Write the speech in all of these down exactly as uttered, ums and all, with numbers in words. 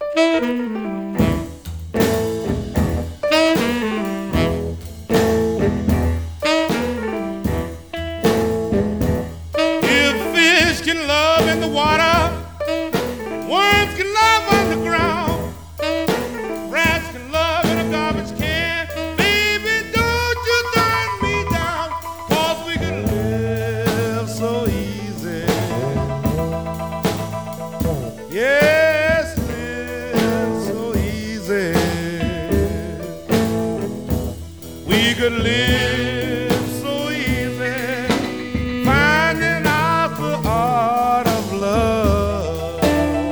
If fish can love in the water, worms can love underground, rats can love in a garbage can. Baby, don't you turn me down, 'cause we can live so easy. Yes, live so easy. We could live so easy, finding out the art of love.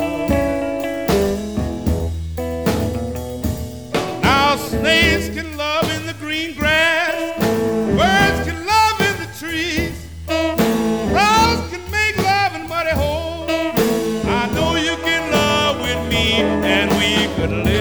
Now snakes can love in the green grass, birds can love in the trees, crows can make love in muddy holes. I know you can love with me, and we could live